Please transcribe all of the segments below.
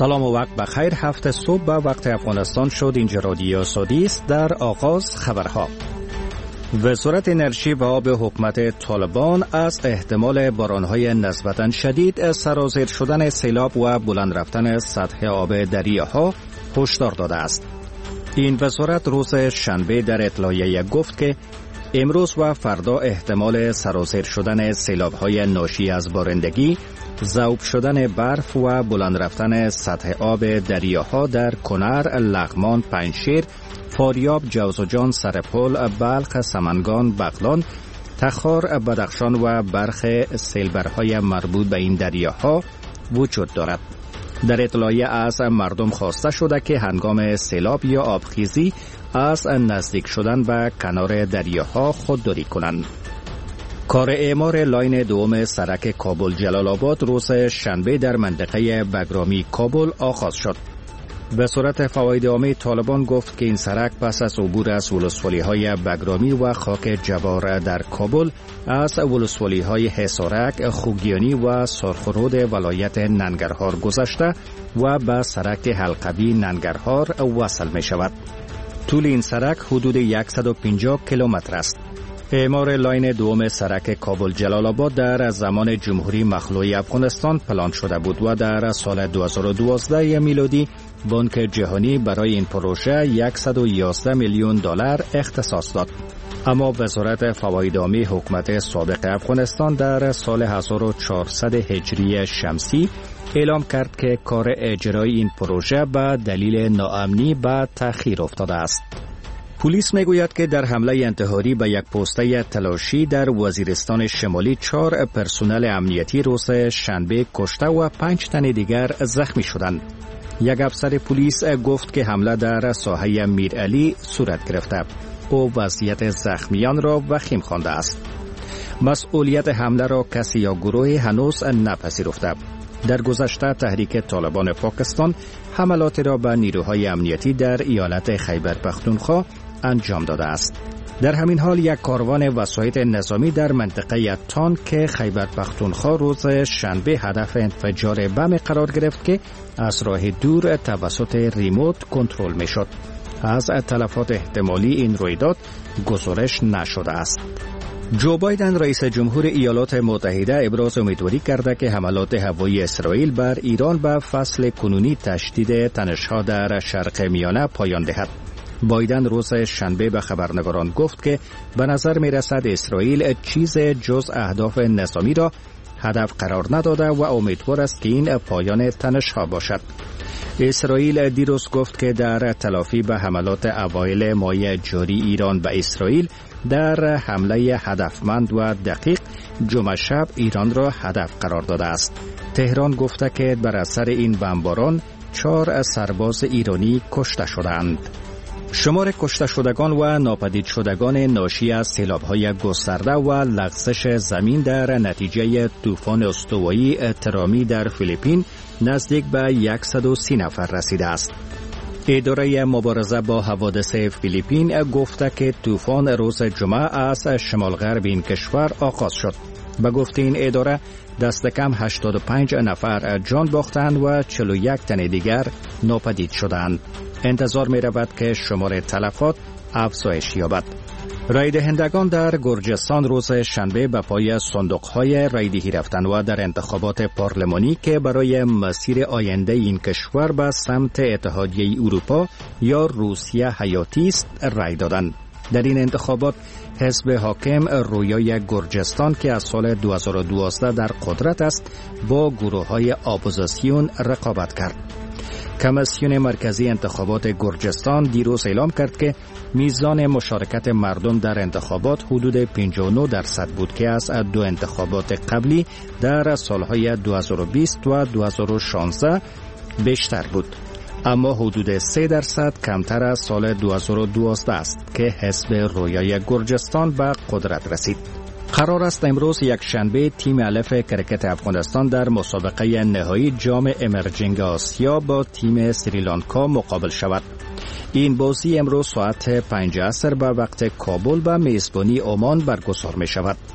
سلام و وقت بخیر. هفته صبح به وقت افغانستان شد. اینجا رادیو سعودی است. در آغاز خبرها. وزارت انرژی و آب حکومت طالبان از احتمال بارانهای نسبتاً شدید، سرازیر شدن سیلاب و بلند رفتن سطح آب دریاها هشدار داده است. این وزارت روز شنبه در اطلاعیه گفت که امروز و فردا احتمال سرازیر شدن سیلاب‌های ناشی از بارندگی، ذوب شدن برف و بلند رفتن سطح آب دریاها در کنر، لغمان، پنجشیر، فاریاب، جوزجان، سرپل، بلخ، سمنگان، بغلان، تخار، بدخشان و برخی سیلبرهای مربوط به این دریاها وجود دارد. در اطلاعیه از مردم خواسته شده که هنگام سیلاب یا آبخیزی از نزدیک شدن به کنار دریاها خودداری کنند. کار اعمار لاین دوم سرک کابل جلال آباد روز شنبه در منطقه بگرامی کابل آغاز شد. وزارت فواید عامه طالبان گفت که این سرک پس از عبور از ولسوالی‌های بگرامی و خاک جوار در کابل از ولسوالی‌های حصارک، خوگیانی و سرخرود ولایت ننگرهار گذشته و به سرک حلقوی ننگرهار وصل می شود. طول این سرک حدود 150 کیلومتر است. اعمار لاین دوم سرک کابل جلال آباد در زمان جمهوری مخلوع افغانستان پلان شده بود و در سال 2012 میلادی بانک جهانی برای این پروژه $111 میلیون اختصاص داد. اما وزارت فواید عامه حکومت سابق افغانستان در سال 1400 هجری شمسی اعلام کرد که کار اجرای این پروژه به دلیل ناامنی به تأخیر افتاده است. پلیس میگوید که در حمله انتحاری به یک پوسته تلاشی در وزیرستان شمالی 4 پرسنل امنیتی روز شنبه کشته و 5 تن دیگر زخمی شدند. یک افسر پلیس گفت که حمله در ساحه میرعلی صورت گرفته. او وضعیت زخمیان را وخیم خوانده است. مسئولیت حمله را کسی یا گروهی هنوز نپذیرفته. در گذشته تحریک طالبان پاکستان حملاتی را به نیروهای امنیتی در ایالت خیبر پختونخوا انجام داده است. در همین حال یک کاروان وسایط نظامی در منطقه تان که خیبر پختونخوا روز شنبه هدف انفجار بم قرار گرفت که از راه دور توسط ریموت کنترل می شد. از تلفات احتمالی این رویداد گزارش نشده است. جو بایدن رئیس جمهور ایالات متحده ابراز امیدواری کرده که حملات هوایی اسرائیل بر ایران به فصل کنونی تشدید تنش‌ها در شرق میانه پایان دهد. بایدن روز شنبه به خبرنگاران گفت که به نظر می رسد اسرائیل چیز جز اهداف نظامی را هدف قرار نداده و امیدوار است که این پایان تنش‌ها باشد. اسرائیل دیروز گفت که در تلافی به حملات اوایل ماه جاری ایران به اسرائیل در حمله هدفمند و دقیق جمعه شب ایران را هدف قرار داده است. تهران گفته که بر اثر این بمباران 4 سرباز ایرانی کشته شدند. شمار کشته شدگان و ناپدید شدگان ناشی از سیلاب‌های گسترده و لغزش زمین در نتیجه طوفان استوایی ترامی در فیلیپین نزدیک به 130 نفر رسیده است. اداره مبارزه با حوادث فیلیپین گفته که طوفان روز جمعه از شمال غرب این کشور آغاز شد. به گفته این اداره دست کم 85 نفر جان باختند و 41 تن دیگر ناپدید شدند. انتظار می رود که شمار تلفات افزایش یابد. رای دهندگان در گرجستان روز شنبه به پای صندوق‌های رایدهی رفتند و در انتخابات پارلمانی که برای مسیر آینده این کشور به سمت اتحادیه اروپا یا روسیه حیاتی است رای دادند. در این انتخابات حزب حاکم رویای گرجستان که از سال 2012 در قدرت است با گروه‌های اپوزیسیون رقابت کرد. کمیسیون مرکزی انتخابات گرجستان دیروز اعلام کرد که میزان مشارکت مردم در انتخابات حدود 59% بود که از 2 انتخابات قبلی در سالهای 2020 و 2016 بیشتر بود. اما حدود 3% کمتر از سال 2012 است که حزب رویای گرجستان به قدرت رسید. قرار است امروز یک شنبه تیم الف کرکت افغانستان در مسابقه نهایی جام امرجینگ آسیا با تیم سریلانکا مقابل شود. این بازی امروز ساعت 5 عصر به وقت کابل به میزبانی عمان برگزار می شود.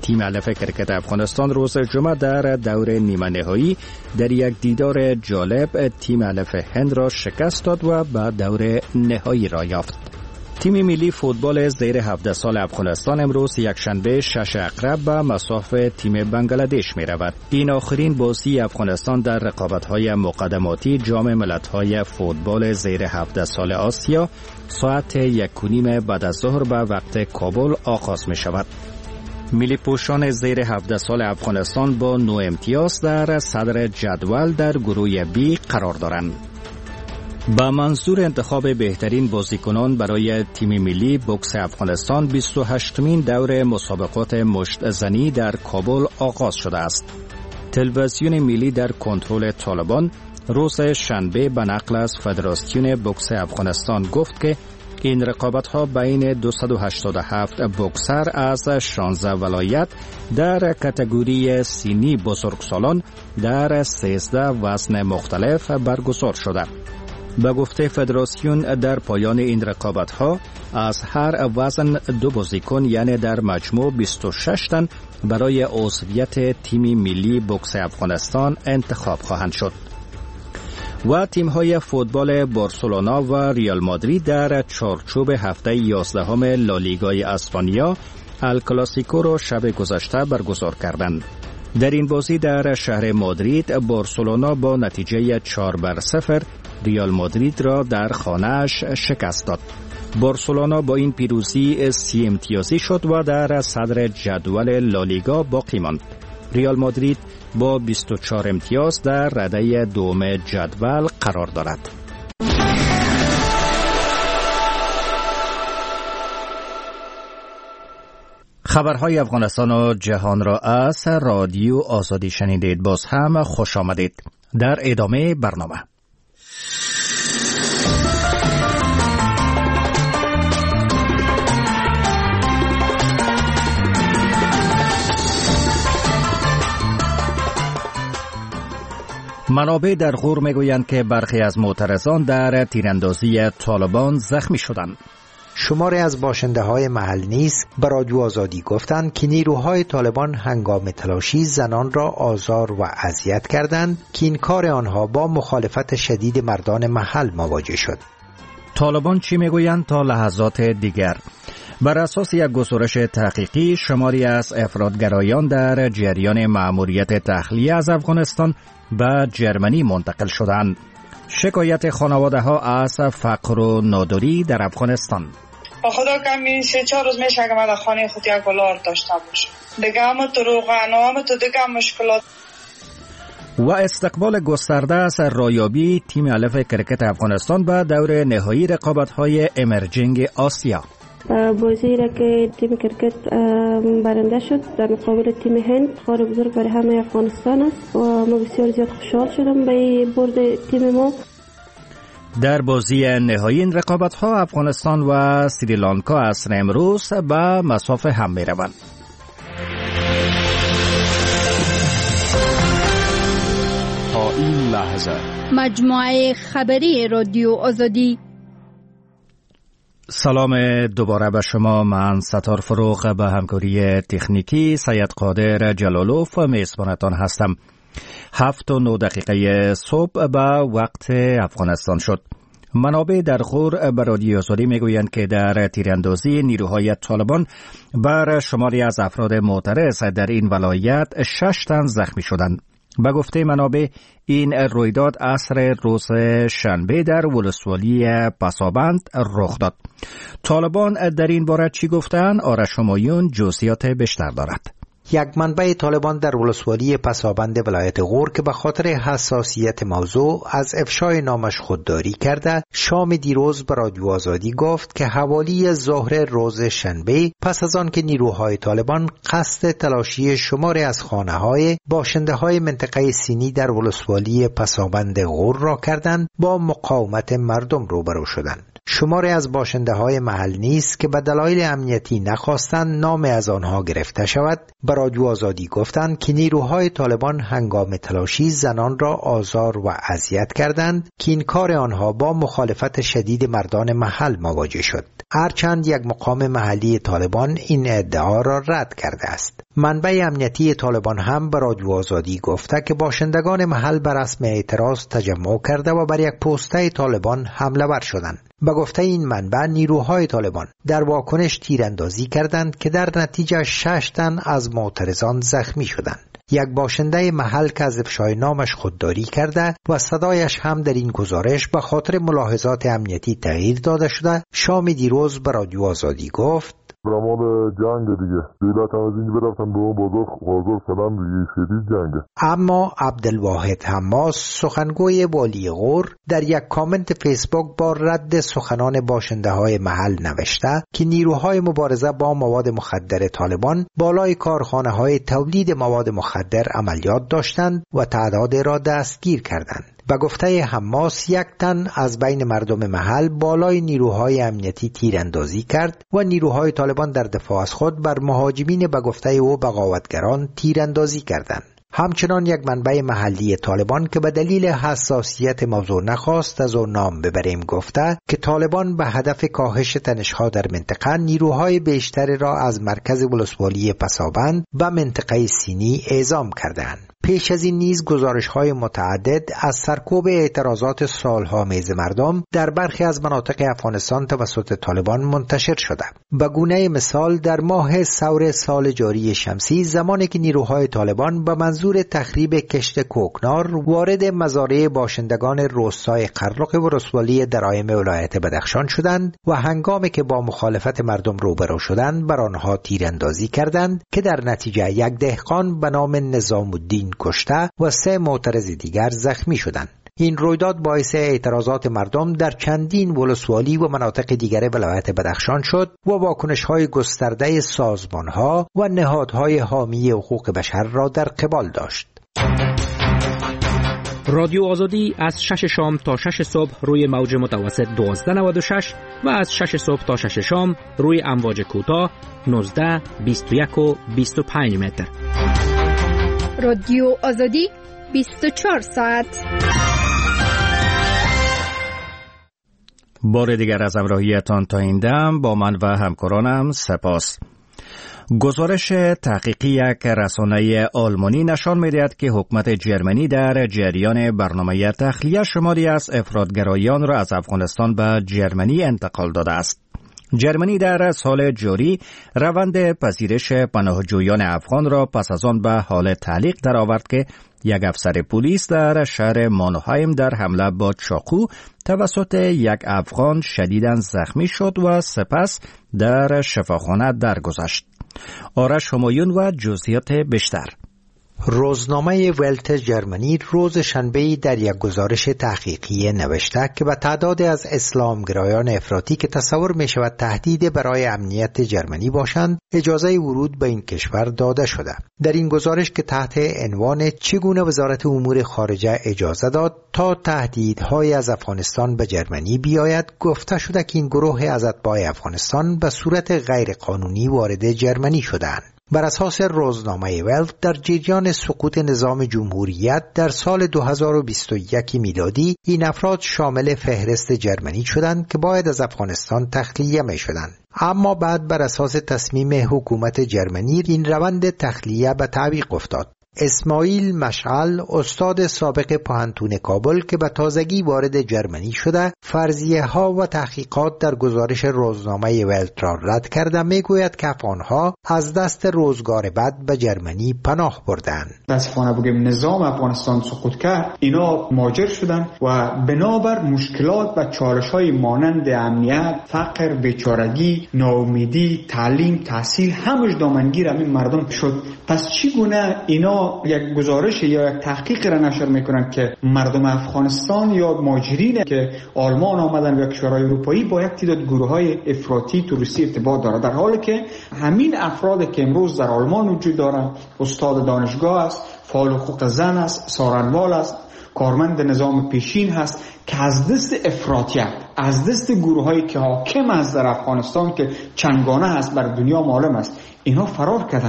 تیم ملی کرکت افغانستان روز جمعه در دور نیمه نهایی در یک دیدار جالب تیم ملی هند را شکست داد و به دور نهایی را یافت. تیم ملی فوتبال زیر 17 سال افغانستان امروز یکشنبه 6 اقرب به مصاف تیم بنگلادش می رود. این آخرین بازی افغانستان در رقابت‌های مقدماتی جام ملت‌های فوتبال زیر 17 سال آسیا ساعت 1:30 بعد از ظهر به وقت کابل آغاز می شود. ملی پوشان زیر 17 سال افغانستان با 9 امتیاز در صدر جدول در گروه بی قرار دارند. با منظور انتخاب بهترین بازیکنان برای تیم ملی بوکس افغانستان 28مین دور مسابقات مشت زنی در کابل آغاز شده است. تلویزیون ملی در کنترل طالبان روز شنبه به نقل از فدراسیون بوکس افغانستان گفت که این رقابت‌ها بین 287 بوکسر از 16 ولایت در کاتگوری سنی بزرگسالان در 13 وزن مختلف برگزار شده. به گفته فدراسیون در پایان این رقابت‌ها از هر وزن 2 بازیکن یعنی در مجموع 26 تن برای عضویت تیم ملی بوکس افغانستان انتخاب خواهند شد. و تیم‌های فوتبال بارسلونا و ریال مادرید در چارچوب هفته 11 لالیگای اسپانیا الکلاسیکو را شب گذشته برگزار کردند. در این بازی در شهر مادرید بارسلونا با نتیجه 4-0 ریال مادرید را در خانه‌اش شکست داد. بارسلونا با این پیروزی 30 امتیازی شد و در صدر جدول لالیگا باقی ماند. ریال مادرید با 24 امتیاز در رده دوم جدول قرار دارد. خبرهای افغانستان و جهان را از رادیو آزادی شنیدید. باز هم خوش آمدید. در ادامه برنامه منابع در غور میگویند که برخی از معترضان در تیراندازی طالبان زخمی شدند. شماری از باشنده‌های محل نیز به رادیو آزادی گفتند که نیروهای طالبان هنگام تلاشی زنان را آزار و اذیت کردند که این کار آنها با مخالفت شدید مردان محل مواجه شد. طالبان چی میگویند تا لحظات دیگر؟ بر اساس یک گزارش تحقیقی شماری از افراطگرایان در جریان مأموریت تخلیه از افغانستان به جرمنی منتقل شدند. شکایت خانواده‌ها از فقر و ناداری در افغانستان. با خدا کمی 3-4 روز میشه که من در خانه خود یک دلار داشته باشم. دیگه همه تو روغن همه تو دیگه مشکلات. و استقبال گسترده از رایابی تیم ملی کرکت افغانستان به دور نهایی رقابت‌های امرجینگ آسیا. بازی را که تیم کرکت برنده شد در مقابل تیم هند خبر بزرگ برای همه افغانستان است و ما بسیار زیاد خوشحال شدم به برد تیم ما. در بازی نهایی این رقابت‌ها افغانستان و سریلانکا عصر امروز به مصاف هم می‌روند. تا این لحظه مجموعه خبری رادیو آزادی. سلام دوباره به شما. من ستار فروغ به همکاری تکنیکی سید قادر جلالوف میزبانتان هستم. 7:09 صبح به وقت افغانستان شد. منابع در غور به رادیو آزادی میگویند که در تیراندازی نیروهای طالبان بر شماری از افراد معترض در این ولایت 6 تن زخمی شدند. به گفته منابع این رویداد عصر روز شنبه در ولسوالی پسابند رخ داد. طالبان در این باره چی گفتند؟ آرش همایون جزئیات بیشتر دارد. یک منبع طالبان در ولسوالی پسابند ولایت غور که به خاطر حساسیت موضوع از افشای نامش خودداری کرده شام دیروز به رادیو آزادی گفت که حوالی ظهر روز شنبه پس از آن که نیروهای طالبان قصد تلاشی شماری از خانه‌های باشنده‌های منطقه سینی در ولسوالی پسابند غور را کردند با مقاومت مردم روبرو شدند. شماری از باشنده‌های محل نیز که به دلایل امنیتی نخواستند نام از آنها گرفته شود به رادیو آزادی گفتند که نیروهای طالبان هنگام تلاشی زنان را آزار و اذیت کردند که این کار آنها با مخالفت شدید مردان محل مواجه شد. هرچند یک مقام محلی طالبان این ادعا را رد کرده است. منبع امنیتی طالبان هم به رادیو آزادی گفته که باشندگان محل بر رسم اعتراض تجمع کرده و بر یک پوسته طالبان حمله ور شدند. به گفته این منبع نیروهای طالبان در واکنش تیراندازی کردند که در نتیجه 6 تن از معترضان زخمی شدند. یک باشنده محل که از افشای نامش خودداری کرده و صدایش هم در این گزارش به خاطر ملاحظات امنیتی تغییر داده شده، شام دیروز به رادیو آزادی گفت برامال جنگ دیگه دیلت هم از این برفتن به اون بازار فلان دیگه شدید جنگه. اما عبدالواحد حماس سخنگوی والی غور در یک کامنت فیسبوک با رد سخنان باشنده های محل نوشته که نیروهای مبارزه با مواد مخدر طالبان بالای کارخانه های تولید مواد مخدر عملیات داشتند و تعداد را دستگیر کردند. به گفته حماس 1 تن از بین مردم محل بالای نیروهای امنیتی تیراندازی کرد و نیروهای طالبان در دفاع از خود بر مهاجمین به گفته او بغاوتگران تیراندازی کردند. همچنان یک منبع محلی طالبان که به دلیل حساسیت موضوع نخواست از او نام ببریم گفته که طالبان به هدف کاهش تنش‌ها در منطقه نیروهای بیشتری را از مرکز ولسوالی پسابند به منطقه سینی اعزام کردند. پیش از این نیز گزارش‌های متعدد از سرکوب اعتراضات سال‌هامیز مردم در برخی از مناطق افغانستان توسط طالبان منتشر شده. به گونه مثال در ماه ثور سال جاری شمسی زمانی که نیروهای طالبان به منظور تخریب کشت کوکنار وارد مزارع باشندگان روستای قرلق ولسوالی درایم ولایت بدخشان شدند و هنگامی که با مخالفت مردم روبرو شدند بر آنها تیراندازی کردند که در نتیجه یک دهقان به نام نظام الدین کشته و 3 معترض دیگر زخمی شدند. این رویداد باعث اعتراضات مردم در چندین ولسوالی و مناطق دیگر ولایت بدخشان شد و واکنش‌های گسترده سازمان‌ها و نهادهای حامی حقوق بشر را در قبال داشت. رادیو آزادی از 6 شام تا 6 صبح روی موج متوسط 1296 و از 6 صبح تا 6 شام روی امواج کوتاه 19، 21 و 25 متر. رادیو آزادی 24 ساعت. بار دیگر از همراهیتان تا این دم با من و همکارانم سپاس. گزارش تحقیقی یک رسانه آلمانی نشان می‌دهد که حکومت جرمنی در جریان برنامه تخلیه شماری از افراطگرایان را از افغانستان به جرمنی انتقال داده است. جرمنی در سال جاری روند پذیرش پناهجویان افغان را پس از آن به حال تعلیق درآورد که یک افسر پلیس در شهر مانوهایم در حمله با چاقو توسط یک افغان شدیداً زخمی شد و سپس در شفاخانه درگذشت. آرش همایون و جزئیات بیشتر. روزنامه ولت جرمنی روز شنبه در یک گزارش تحقیقی نوشته که به تعداد از اسلامگرایان افراطی که تصور می شود تهدید برای امنیت جرمنی باشند اجازه ورود به این کشور داده شده. در این گزارش که تحت عنوان چگونه وزارت امور خارجه اجازه داد تا تهدیدهای از افغانستان به جرمنی بیاید گفته شده که این گروه از اتباع افغانستان به صورت غیرقانونی وارد جرمنی شدند. بر اساس روزنامه ولت در جریان سقوط نظام جمهوریت در سال 2021 میلادی این افراد شامل فهرست جرمنی شدند که باید از افغانستان تخلیه می شدند. اما بعد بر اساس تصمیم حکومت جرمنی این روند تخلیه به تعویق افتاد. اسماعیل مشعل استاد سابق پوهنتون کابل که به تازگی وارد جرمنی شده فرضیه ها و تحقیقات در گزارش روزنامه ولت را رد کرده میگوید که افغانها از دست روزگار بد به جرمنی پناه بردند. متاسفانه بگیم نظام افغانستان سقوط کرد، اینا مهاجر شدند و بنابر مشکلات و چالش های مانند امنیت، فقر، بیچارگی، ناامیدی، تعلیم، تحصیل همش دامنگیر همین مردم شد. پس چگونه اینا یک گزارش یا یک تحقیق را نشر میکنن که مردم افغانستان یا مهاجرین که آلمان آمدن و کشورهای اروپایی با یک تعداد گروه‌های افراطی توریستی ارتباط دارند، در حالی که همین افراد که امروز در آلمان وجود دارند استاد دانشگاه است، فعال حقوق زن است، سارنوال است، کارمند نظام پیشین هست که از دست افراطیت، از دست گروه‌هایی که حاکم است در افغانستان که چندگانه هست بر دنیا معلوم است، اینا فرار کردن.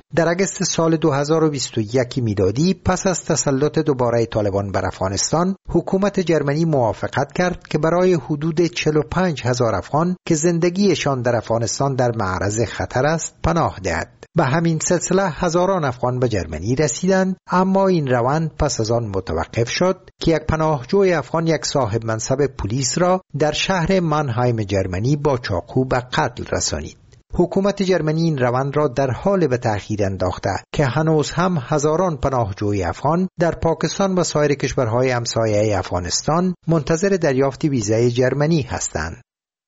در اگست سال 2021 میلادی پس از تسلط دوباره طالبان بر افغانستان، حکومت جرمنی موافقت کرد که برای حدود 45,000 افغان که زندگیشان در افغانستان در معرض خطر است پناه دهد. به همین سلسله هزاران افغان به جرمنی رسیدند، اما این روند پس از آن متوقف شد که یک پناهجوی افغان یک صاحب منصب پلیس را در شهر منهایم جرمنی با چاقو به قتل رسانید. حکومت جرمنی این روند را در حال به تأخیر انداخته که هنوز هم هزاران پناهجوی افغان در پاکستان و سایر کشورهای همسایه افغانستان منتظر دریافت ویزای جرمنی هستند.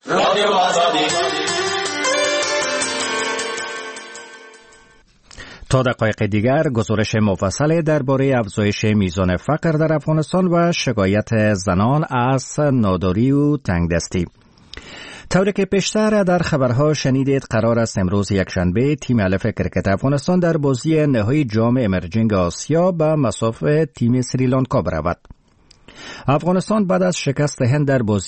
تا دقایق دیگر گزارش مفصل درباره افزایش میزان فقر در افغانستان و شکایت زنان از ناداری و تنگدستی. طوری که پیشتر در خبرها شنیدید، قرار است امروز یکشنبه تیم الف کرکت افغانستان در بازی نهایی جام امرجنگ آسیا به مصاف تیم سریلانکا برود. افغانستان بعد از شکست هند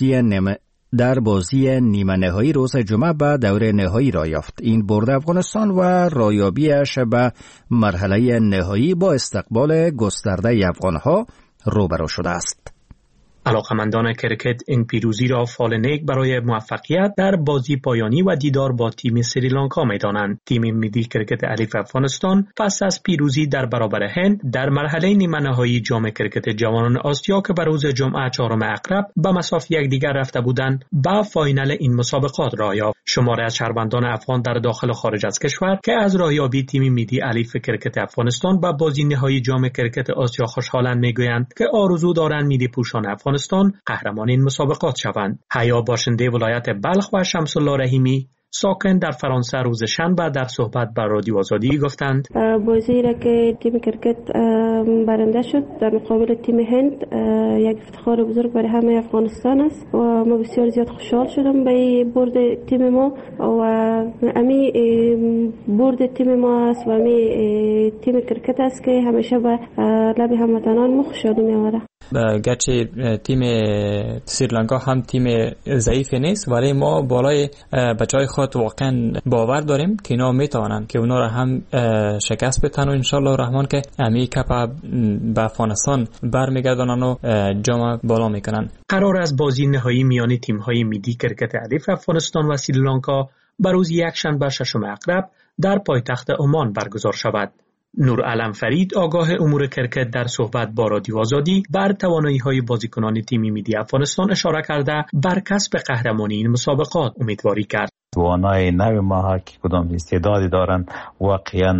در بازی نیمه نهایی روز جمعه به دور نهایی را یافت. این برد افغانستان و رایابیش به مرحله نهایی با استقبال گسترده افغانها روبرو شده است. علاقمندان کرکت این پیروزی را فال نیک برای موفقیت در بازی پایانی و دیدار با تیم سریلانکا می‌دانند. تیم ملی کرکت الف افغانستان پس از پیروزی در برابر هند در مرحله نیمه نهایی جام کرکت جوانان آسیا که به روز جمعه 4 اکرب به مصاف یکدیگر رفته بودند، به فاینال این مسابقات را یافت. شماری از شهروندان افغان در داخل و خارج از کشور که از راهیابی تیم ملی الف کرکت افغانستان به بازی نهایی جام کرکت آسیا خوشحالند می‌گویند که آرزو دارند ملی پوشان افغانستان قهرمان این مسابقات شوند. حیا باشنده ولایت بلخ و شمس الله رحیمی ساکن در فرانسه روز شنبه در صحبت با رادیو آزادی گفتند بازی را که تیم کرکت برنده شد در مقابل تیم هند یک افتخار بزرگ برای همه افغانستان است و ما بسیار زیاد خوشحال شدم به برد تیم ما و امی برد تیم ما است و امی تیم کرکت است که همیشه به لب هموطنان ما خوشحالی می‌آورد. گرچه تیم سریلانکا هم تیم ضعیفی نیست، ولی ما بالای بچهای خود واقعا باور داریم که اینا میتوانند که اونا را هم شکست بدن و انشالله الرحمن که امی کپ به افغانستان برمیگردانن و جام بالا میکنن. قرار است بازی نهایی میان تیم‌های ملی کرکت الف افغانستان و سریلانکا به روز یکشنبه 6 اکرب در پایتخت عمان برگزار شود. نورعلم فرید آگاه امور کرکت در صحبت با رادیو آزادی بر توانایی‌های بازیکنان تیم ملی افغانستان اشاره کرده بر کسب قهرمانی این مسابقات امیدواری کرد. جوانای نو ما که کدام استعدادی دارن واقعا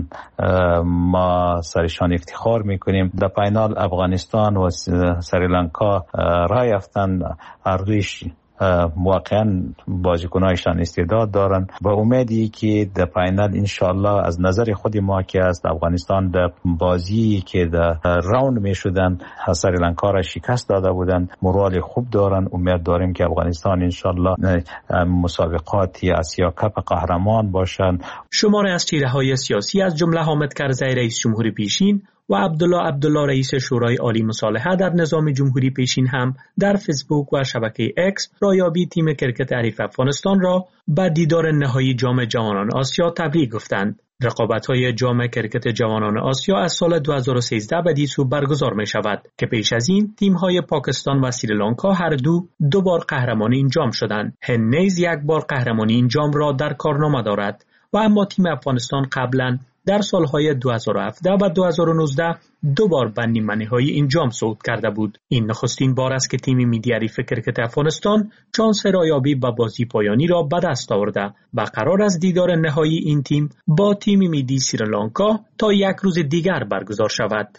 ما سرشان افتخار میکنیم. در فینال افغانستان و سریلانکا راه یافتن، هر دویش واقعا بازیکنایشان استعداد دارن. با امیدی که در فینال انشالله از نظر خود ما که است افغانستان در بازی که در راوند می شدن سریلانکا را شکست داده بودن مورال خوب دارن. امید داریم که افغانستان انشالله مسابقات آسیا کپ قهرمان باشن. شماری از چهره‌های سیاسی از جمله حامد کرزی رئیس جمهور پیشین و عبدالله رئیس شورای عالی مصالحه در نظام جمهوری پیشین هم در فیسبوک و شبکه اکس رایابی تیم کرکت الف افغانستان را به دیدار نهایی جام جوانان آسیا تبریک گفتند. رقابت‌های جام کرکت جوانان آسیا از سال 2013 به دیسو برگزار می شود که پیش از این تیم‌های پاکستان و سریلانکا هر دو بار قهرمان این جام شدند. هند نیز یک بار قهرمانی این جام را در کارنامه دارد و اما تیم افغانستان قبلا در سالهای 2017 و 2019 دو بار به نیمه نهایی این جام صعود کرده بود. این نخستین بار است که تیم ملی الف کرکت افغانستان شانس رایابی به بازی پایانی را به دست آورده و قرار است دیدار نهایی این تیم با تیم ملی سریلانکا تا یک روز دیگر برگزار شود.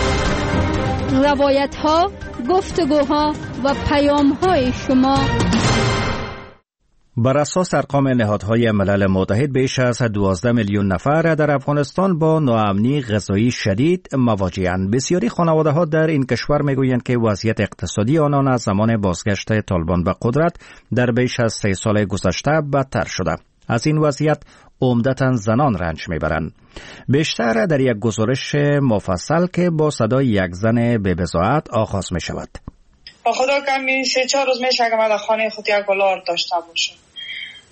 روایت‌ها، گفتگوها و پیام‌های شما. بر اساس ارقام نهادهای ملل متحد بیش از 12 میلیون نفر در افغانستان با ناامنی غذایی شدید مواجه‌اند. بسیاری خانواده‌ها در این کشور میگویند که وضعیت اقتصادی آنان از زمان بازگشت طالبان به قدرت در بیش از 3 سال گذشته بدتر شده. از این وضعیت عمدتاً زنان رنج میبرند. بیشتر در یک گزارش مفصل که با صدای یک زن به بضاعت آغاز می شود. با خدا کمی 3-4 روز میشه که من در خانه خود یک گلار داشته باشم.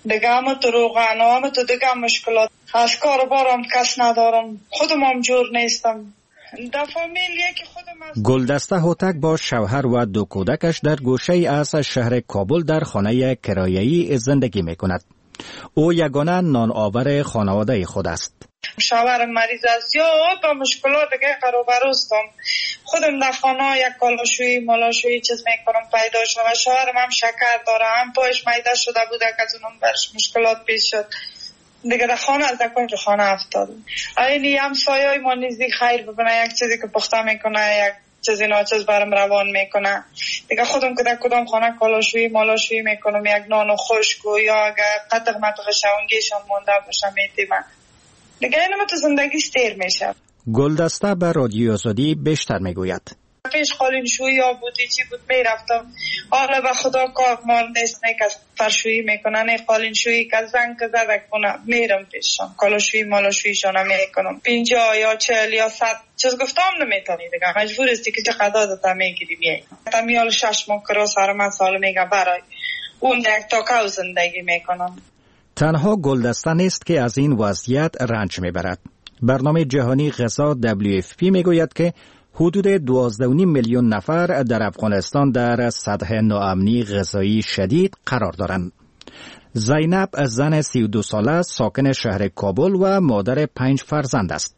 دیگه همه تو روغن و همه تو دیگه مشکلات. از کار بارم کس ندارم، خودم هم جور نیستم. در فامیلیه که خودم گلدسته هوتک با شوهر و 2 کودکش در گوشه از شهر کابل در خانه کرایه‌ای زندگی میکند. او یگانه نان آور خانواده خود است. شوهرم مریض است، یا با مشکلات که قروبروستم. خودم در خانه یک کالاشویی مالاشویی چیز میکنم پیدا شد. شوهرم هم شکر داره، هم پایش میده شده بود که از اونم برش مشکلات پیش شد. دیگه در خانه از کنج خانه افتادم. اینی هم سایه ما نیزی خیر ببینه، یک چیزی که پخته میکنه، یک چیزی ناچیز برم روان میکنه. دیگه خودم که در کدام خانه کالاشویی مالاشویی میکنم، یک نان خشک و یا اگر قطق مطق شونگیشان مونده باشم میتیمه. دیگه اینم تو زندگی ستیر میشه. گلدسته به رادیو آزادی بیشتر میگوید. پیش قالینشویی ها بودی چی بود میرفتم، حالا به خدا کار مال نیست، نه که فرشویی میکنن، نه قالینشویی که زنگ که زدک کنم میرم پیشم، کالاشویی مالاشوییشان نمیکنم. 50 یا 40 یا 100 چیز گفتم نمیتونی دیگه، مجبور استی که چه قضا داده میگیری بیایی. تمیال 6 ماه کرا سر من سال میگه برای اون یک تاکاو زندگی میکنم. تنها گلدسته نیست که از این وضعیت رنج میبرد. برنامه جهانی غذا WFP میگوید که حدود 12.5 میلیون نفر در افغانستان در سطح ناامنی غذایی شدید قرار دارند. زینب زن 32 ساله ساکن شهر کابل و مادر 5 فرزند است.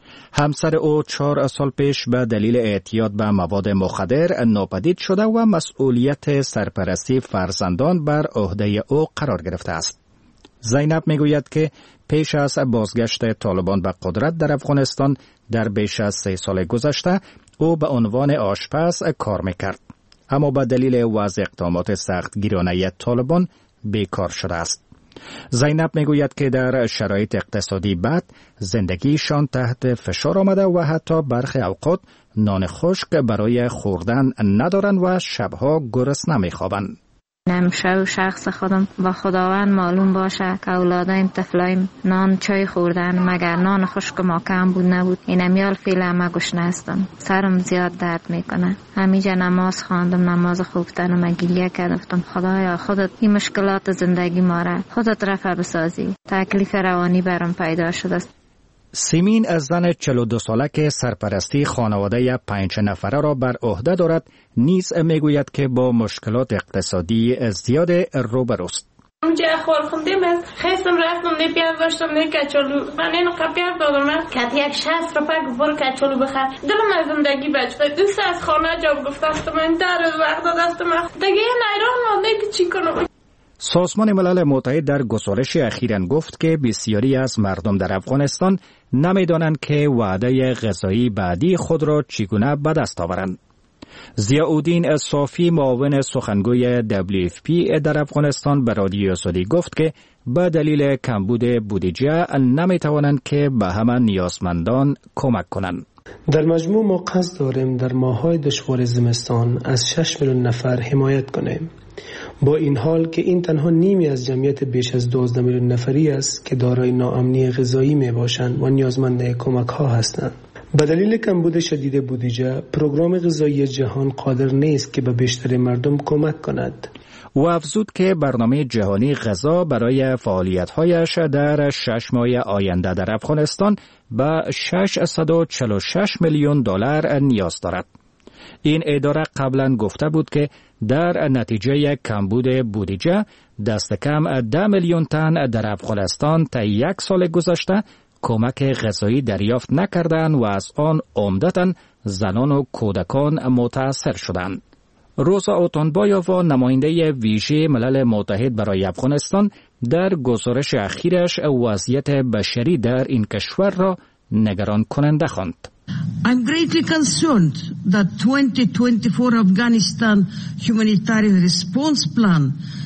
همسر او 4 سال پیش به دلیل اعتیاد به مواد مخدر ناپدید شده و مسئولیت سرپرستی فرزندان بر عهده او قرار گرفته است. زینب میگوید که پیش از بازگشت طالبان به قدرت در افغانستان در بیش از 3 سال گذشته او به عنوان آشپز کار میکرد، اما به دلیل وضع اقدامات سخت گیرانه طالبان بیکار شده است. زینب میگوید که در شرایط اقتصادی بد زندگیشان تحت فشار آمده و حتی برخی اوقات نان خشک برای خوردن ندارند و شبها گرسنه میخوابند. نمیشه و شخص خودم با خداوند معلوم باشه که اولادایم طفلایم نان چای خوردن، مگر نان خشک ما کم بود نبود. این امیال فیله ما گشنه هستم، سرم زیاد درد میکنه. همیجا نماز خواندم، نماز خوفتن و گریه کردم، خدایا خودت این مشکلات زندگی ما را خودت رفع بسازی. تکلیف روانی برام پیدا شده است. سیمین از زن 42 ساله که سرپرستی خانواده 5 نفره را بر عهده دارد نیز میگوید که با مشکلات اقتصادی زیاد روبروست. اونجا خور خوندیم از خیستم رفتم نه پیاز داشتم نه کچالو، من اینو پیاز دادم که یک 60 روپیه گفت کچالو بخر. دلم از زندگی بچه دوست از خانه جواب گفتم من در وقت دستم دیگه نیران مونده که چی کنم. سازمان ملل متحد در گزارش اخیراً گفت که بسیاری از مردم در افغانستان نمی‌دانند که وعده غذایی بعدی خود را چگونه به دست آورند. ضیاءالدین صافی معاون سخنگوی WFP در افغانستان به رادیو آزادی گفت که به دلیل کمبود بودجه نمی‌توانند که به همه نیازمندان کمک کنند. در مجموع ما قصد داریم در ماه‌های دشوار زمستان از 6 میلیون نفر حمایت کنیم. با این حال که این تنها نیمی از جمعیت بیش از 12 میلیون نفری است که دارای ناامنی غذایی می باشند و نیازمند کمک ها هستند. به دلیل کمبود شدید بودجه، پروگرام غذایی جهان قادر نیست که به بیشتر مردم کمک کند. و افزود که برنامه جهانی غذا برای فعالیت‌هایش در 6 ماه آینده در افغانستان به 646 میلیون دلار نیاز دارد. این اداره قبلا گفته بود که در نتیجه کمبود بودجه دست کم 10 میلیون تن در افغانستان تا 1 سال گذشته کمک غذایی دریافت نکردند و از آن عمدتاً زنان و کودکان متاثر شدند. روزا اوتانبایووا نماینده ویژه ملل متحد برای افغانستان در گزارش اخیرش وضعیت بشری در این کشور را نگران کننده خواند. I'm greatly concerned that 2024 Afghanistan humanitarian response plan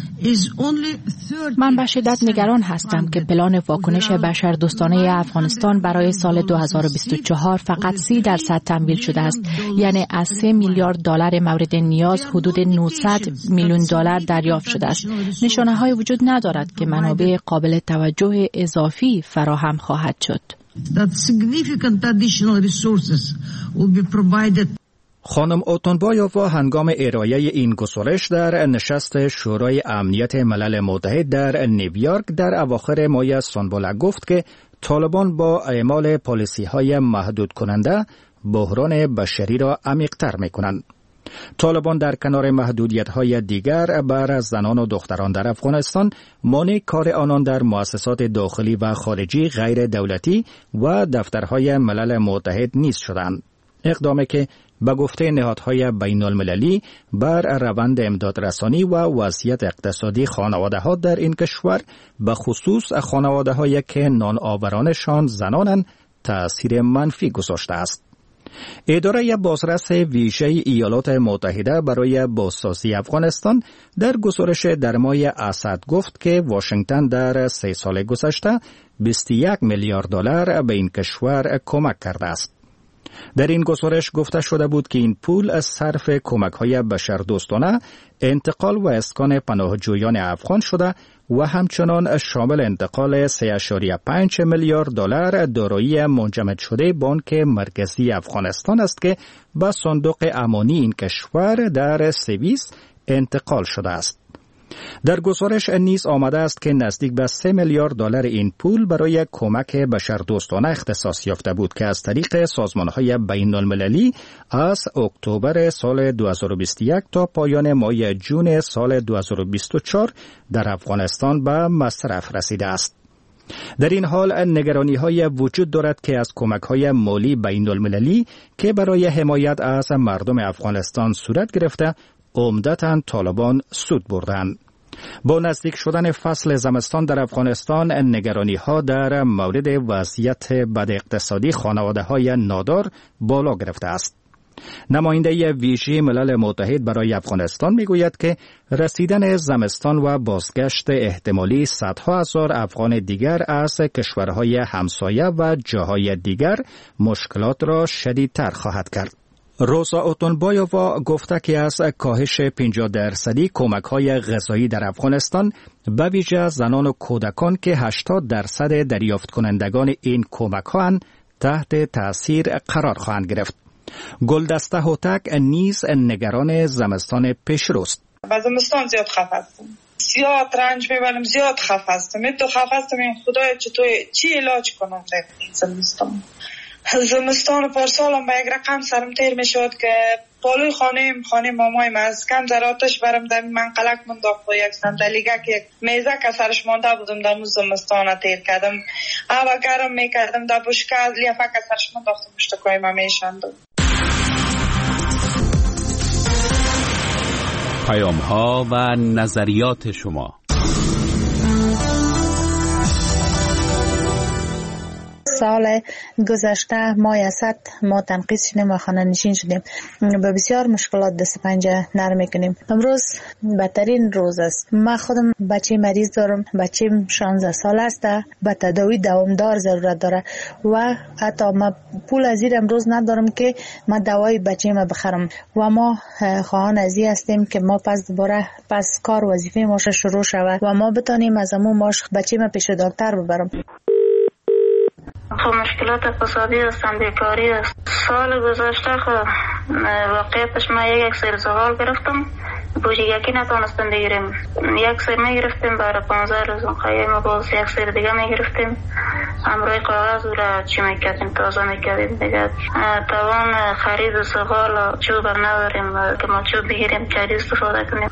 من به شدت نگران هستم که پلان واکنش بشردوستانه افغانستان برای سال 2024 فقط 30% تمویل شده است. یعنی از 3 میلیارد دلار مورد نیاز حدود 900 میلیون دلار دریافت شده است. نشانه‌هایی وجود ندارد که منابع قابل توجه اضافی فراهم خواهد شد. خانم اوتونبایووا هنگام ارائه این گزارش در نشست شورای امنیت ملل متحد در نیویورک در اواخر ماه سال گفت که طالبان با اعمال پالیسی‌های محدود کننده بحران بشری را عمیق‌تر می‌کنند. طالبان در کنار محدودیت‌های دیگر بر زنان و دختران در افغانستان مانع کار آنان در مؤسسات داخلی و خارجی غیر دولتی و دفترهای ملل متحد نیز شدند. اقدامی که به گفته نهادهای بین المللی بر روند امدادرسانی و وضعیت اقتصادی خانواده‌ها در این کشور به خصوص خانواده‌هایی که نان آورانشان زنانند تأثیر منفی گذاشته است. اداره بازرس ویژه ایالات متحده برای بازسازی افغانستان در گزارش در ماه اسد گفت که واشنگتن در 3 سال گذشته 21 میلیارد دلار به این کشور کمک کرده است. در این گزارش گفته شده بود که این پول از صرف کمک‌های بشردوستانه، انتقال و اسکان پناهجویان افغان شده و همچنان شامل انتقال 3.5 میلیارد دلار دارایی منجمد شده بانک مرکزی افغانستان است که به صندوق امانی این کشور در سوئیس انتقال شده است. در گزارش نیز آمده است که نزدیک به 3 میلیارد دلار این پول برای کمک بشردوستانه اختصاص یافته بود که از طریق سازمان‌های بین المللی از اکتبر سال 2021 تا پایان ماه جون سال 2024 در افغانستان به مصرف رسیده است. در این حال نگرانی‌های وجود دارد که از کمک‌های مالی بین المللی که برای حمایت از مردم افغانستان صورت گرفته عمدتاً طالبان سود بردند. با نزدیک شدن فصل زمستان در افغانستان نگرانی‌ها در مورد وضعیت بد اقتصادی خانواده‌های نادار بالا گرفته است. نماینده ویژه ملل متحد برای افغانستان میگوید که رسیدن زمستان و بازگشت احتمالی صدها هزار افغان دیگر از کشورهای همسایه و جاهای دیگر مشکلات را شدیدتر خواهد کرد. روزا اوتونبایووا گفته که از کاهش 50% کمک‌های غذایی در افغانستان به ویژه زنان و کودکان که 80% دریافت کنندگان این کمک‌ها تحت تأثیر قرار خواهند گرفت. گلدسته هوتک نیز نگران زمستان پیشروست. با زمستان زیاد خفه هستم. زیاد رنج میبرم، زیاد خفه هستم. خفه هستم این خدای چی علاج کنم در این زمستان. زمستان پارسالم به یک رقم سرم تیر می شد که پالوی خانه مامایم از کم زراتش برم در منقلک منداخت و یک صندلیگه که یک میزه که سرش مانده بودم در زمستان تیر کردم. اما گرم می کردم در بشکه از لیفه که سرش منداخت مشتکای ما می شندم. پیام‌ها و نظریات شما. سال گذشته ما اسد ما تنقیص شدیم و خانه نشین شدیم. به بسیار مشکلات دست پنجه نرم میکنیم. امروز بدترین روز است. من خودم بچه مریض دارم. بچه‌م 16 سال است. به تداوی دوامدار ضرورت داره و حتی من پول از این امروز ندارم که من دوای بچه‌م بخرم و ما خواهان ازی هستیم که ما پس کار وظیفه ما شروع شود و ما بتونیم از همون ماش بچه‌م پیش دکتر ببرم. خب مشکلات اقتصادی هستن، بیکاری است. سال گذشته خب واقعیتش ما یک سر زغال گرفتم، بوجی یکی نتونستم بگیریم. یک سر میگرفتیم برای 15 روز خیلی باز یک سر دیگه میگرفتیم. امروی کاغذ را چی میکردیم تازه میکردیم دیگه. توان خرید زغال چوب نداریم که ما چوب بگیریم چاری استفاده کنیم.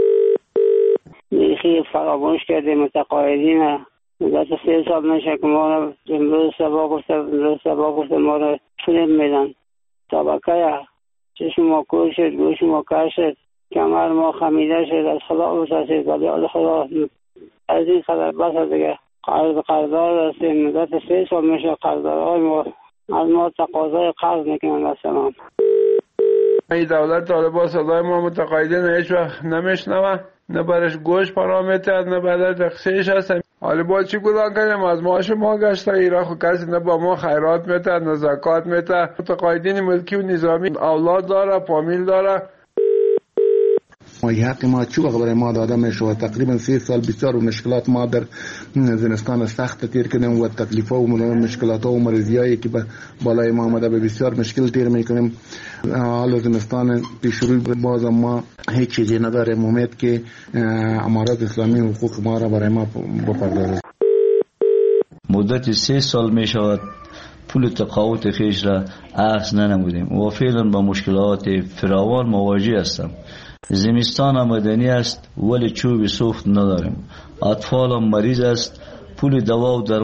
خیلی فراموش کردیم متقاعدین دست 3 سال نشه که ما رو امروز سبا گفته ما رو فیلم میدن. طبقه چشم ما کور شد، گوش ما کر شد، کمر ما خمیده شد، از خدا بسازید ولی از خدا از این خبر بس دیگه. قرضدار هستیم، دست 3 سال میشه قرضدارهای ما از ما تقاضای قرض میکنن دست ما. این دولت طالبان صدای ما متقاعدین هیچ وقت نمیشنوه، نه برش گوش پناه میتد نه برش تقصیرش هستن. حالا با چی گذار کنیم؟ از معاش ما گشته ایران خود کسی نه با ما خیرات میتد نه زکات میتد. متقاعدین ملکی و نظامی اولاد داره، فامیل داره. و حق ما چه وقت برای ما داده می شود. تقریبا 3 سال بسیار مشکلات ما در زمستان سخت تیر کردیم و تکلیف و مشکلات و مریضیایی که بالای ما آمده به بسیار مشکل تیر میکنیم. حال زمستان پیش روی باز ما هیچ چیزی نداریم. امید که امارات اسلامی حقوق ما را برای ما بپردازد. مدت 3 سال می شود پول تقاوت خیش را اخذ ننمودیم و فعلا با مشکلات فراوان مواجه هستم. زمستان آمدنی است ولی چوب سوخت نداریم. اطفالم مریض است، پول دوا و